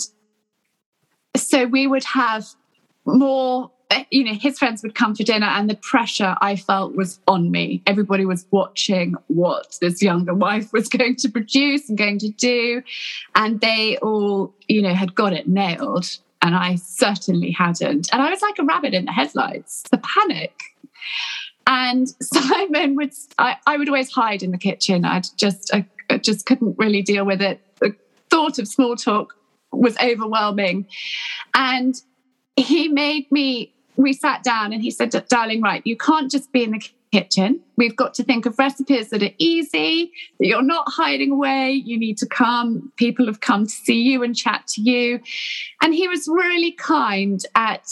so we would have more, his friends would come for dinner, and the pressure I felt was on me. Everybody was watching what this younger wife was going to produce and going to do. And they all, had got it nailed. And I certainly hadn't. And I was like a rabbit in the headlights, the panic. And Simon I would always hide in the kitchen. I just couldn't really deal with it. The thought of small talk was overwhelming. And we sat down and he said, darling, right, you can't just be in the kitchen. We've got to think of recipes that are easy, that you're not hiding away. You need to come. People have come to see you and chat to you. And he was really kind at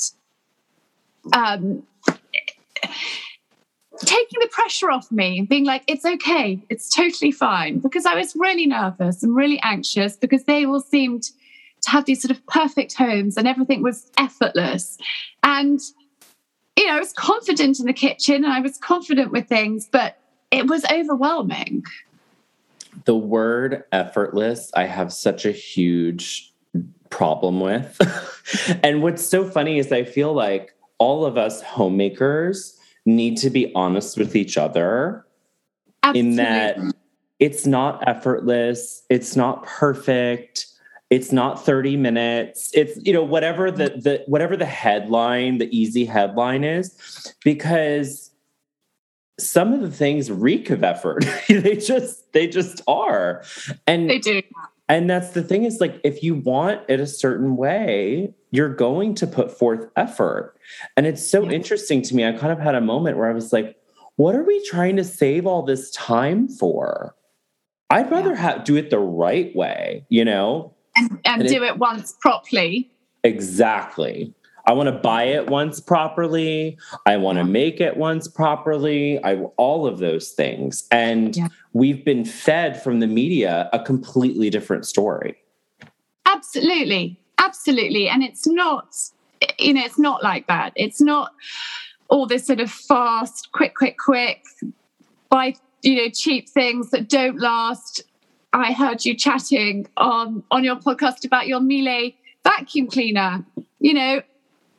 taking the pressure off me and being like, it's okay, it's totally fine. Because I was really nervous and really anxious because they all seemed to have these sort of perfect homes and everything was effortless. And, I was confident in the kitchen and I was confident with things, but it was overwhelming. The word effortless, I have such a huge problem with. And what's so funny is I feel like all of us homemakers need to be honest with each other. Absolutely. In that it's not effortless, it's not perfect, it's not 30 minutes. It's, whatever the headline, the easy headline is, because some of the things reek of effort. They just are. And they do. And that's the thing is, like, if you want it a certain way, you're going to put forth effort. And it's so interesting to me. I kind of had a moment where I was like, what are we trying to save all this time for? I'd rather do it the right way, And do it once properly. Exactly. I want to buy it once properly. I want to make it once properly. All of those things. And we've been fed from the media a completely different story. Absolutely. Absolutely. And it's not, it's not like that. It's not all this sort of fast, quick, buy, cheap things that don't last. I heard you chatting on your podcast about your Miele vacuum cleaner.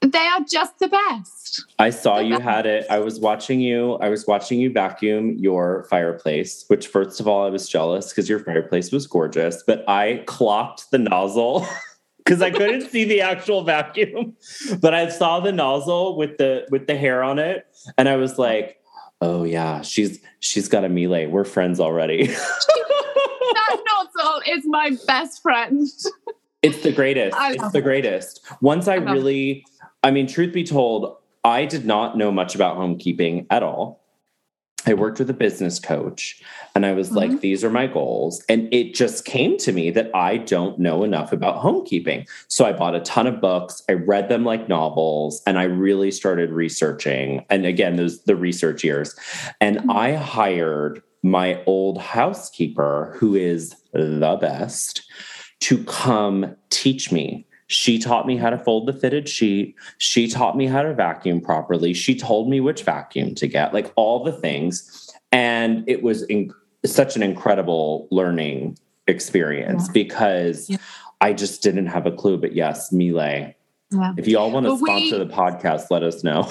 They are just the best. I saw you had it. I was watching you vacuum your fireplace, which first of all, I was jealous because your fireplace was gorgeous, but I clocked the nozzle because I couldn't see the actual vacuum, but I saw the nozzle with the hair on it. And I was like, oh yeah, she's got a Miele. We're friends already. That nozzle is my best friend. It's the greatest. It's the greatest. Once truth be told, I did not know much about homekeeping at all. I worked with a business coach and I was like, these are my goals. And it just came to me that I don't know enough about homekeeping. So I bought a ton of books. I read them like novels and I really started researching. And again, the research years. And I hired my old housekeeper, who is the best, to come teach me. She taught me how to fold the fitted sheet. She taught me how to vacuum properly. She told me which vacuum to get, like all the things. And it was such an incredible learning experience because I just didn't have a clue. But yes, Miele. Yeah. If you all want to sponsor the podcast, let us know.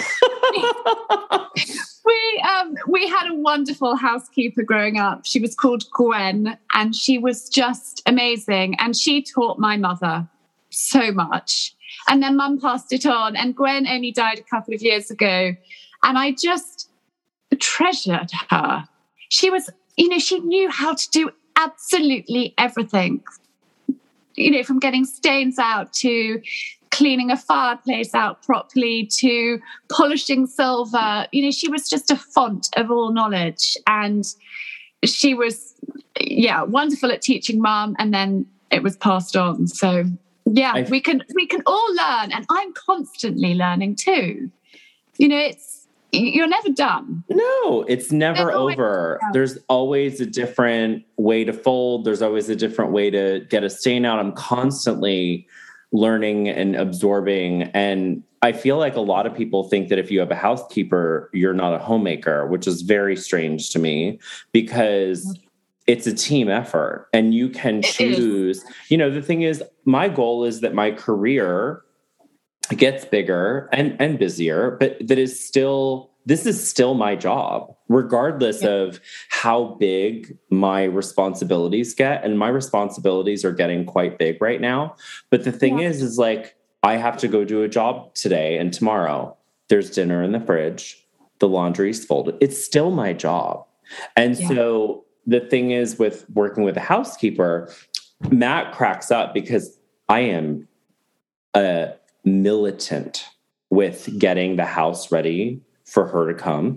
We had a wonderful housekeeper growing up. She was called Gwen, and she was just amazing. And she taught my mother so much. And then Mum passed it on, and Gwen only died a couple of years ago. And I just treasured her. She was, she knew how to do absolutely everything. From getting stains out to cleaning a fireplace out properly to polishing silver. She was just a font of all knowledge. And she was, wonderful at teaching Mum, and then it was passed on. So we can all learn, and I'm constantly learning too. You're never done. No, it's never over. There's always a different way to fold. There's always a different way to get a stain out. I'm constantly learning and absorbing. And I feel like a lot of people think that if you have a housekeeper, you're not a homemaker, which is very strange to me because it's a team effort and you can choose. The thing is, my goal is that my career gets bigger and busier, but this is still my job, regardless of how big my responsibilities get. And my responsibilities are getting quite big right now. But the thing is like, I have to go do a job today and tomorrow. There's dinner in the fridge. The laundry's folded. It's still my job. And so the thing is with working with a housekeeper, Matt cracks up because I am a militant with getting the house ready for her to come.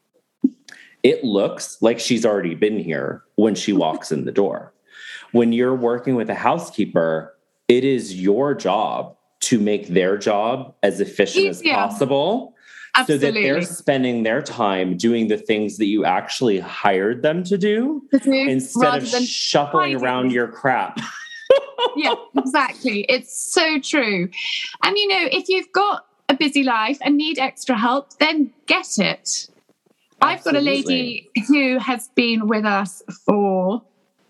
It looks like she's already been here when she walks in the door. When you're working with a housekeeper, it is your job to make their job as efficient as possible. Absolutely. So that they're spending their time doing the things that you actually hired them to do instead of shuffling around your crap. Yeah, exactly. It's so true. And, if you've got a busy life and need extra help, then get it. Absolutely. I've got a lady who has been with us for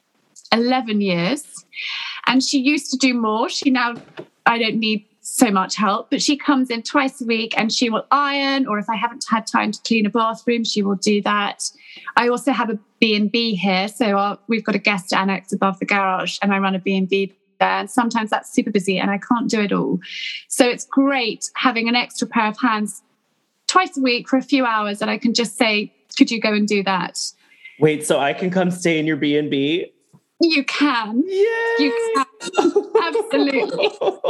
11 years and she used to do more. I don't need so much help, but she comes in twice a week and she will iron, or if I haven't had time to clean a bathroom, she will do that. I also have a B&B here. So we've got a guest annex above the garage and I run a B&B there. And sometimes that's super busy and I can't do it all. So it's great having an extra pair of hands twice a week for a few hours that I can just say, could you go and do that? Wait, so I can come stay in your B&B? You can. Yay! You can. Absolutely.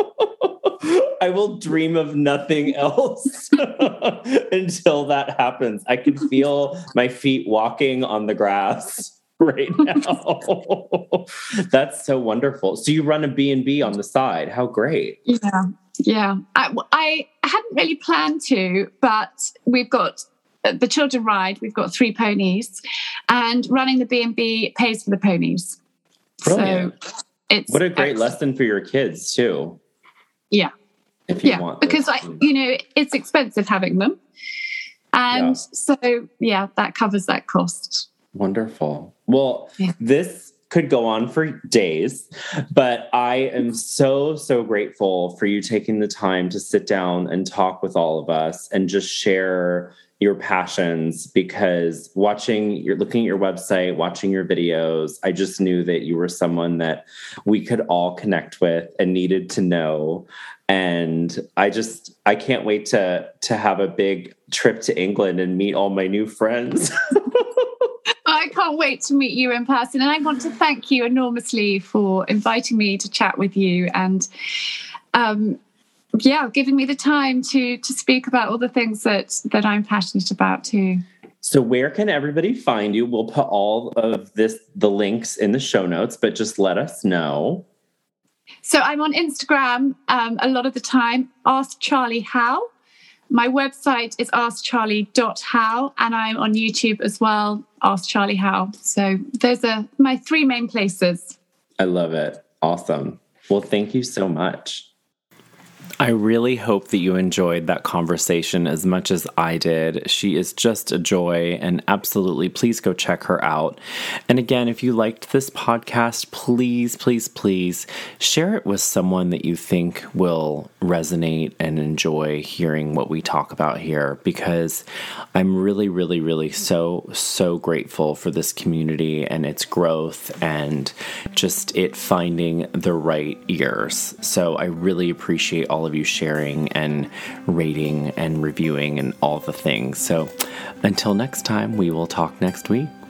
I will dream of nothing else until that happens. I can feel my feet walking on the grass right now. That's so wonderful. So you run a B&B on the side. How great. Yeah. I hadn't really planned to, but we've got the children ride. We've got 3 ponies and running the B&B pays for the ponies. Brilliant. So it's what a great lesson for your kids too. Yeah. If you want because it's expensive having them. And so that covers that cost. Wonderful. Well, this could go on for days, but I am so, so grateful for you taking the time to sit down and talk with all of us and just share your passions, because looking at your website, watching your videos, I just knew that you were someone that we could all connect with and needed to know. And I can't wait to have a big trip to England and meet all my new friends. I can't wait to meet you in person. And I want to thank you enormously for inviting me to chat with you and, giving me the time to speak about all the things that I'm passionate about too. So where can everybody find you? We'll put all of the links in the show notes, but just let us know. So I'm on Instagram a lot of the time, Ask Charlie How. My website is askcharlie.how, and I'm on YouTube as well, Ask Charlie How. So those are my 3 main places. I love it. Awesome. Well, thank you so much. I really hope that you enjoyed that conversation as much as I did. She is just a joy, and absolutely, please go check her out. And again, if you liked this podcast, please, please, please share it with someone that you think will resonate and enjoy hearing what we talk about here, because I'm really, really, really so, so grateful for this community and its growth and just it finding the right ears. So I really appreciate all of you sharing and rating and reviewing and all the things. So until next time, we will talk next week.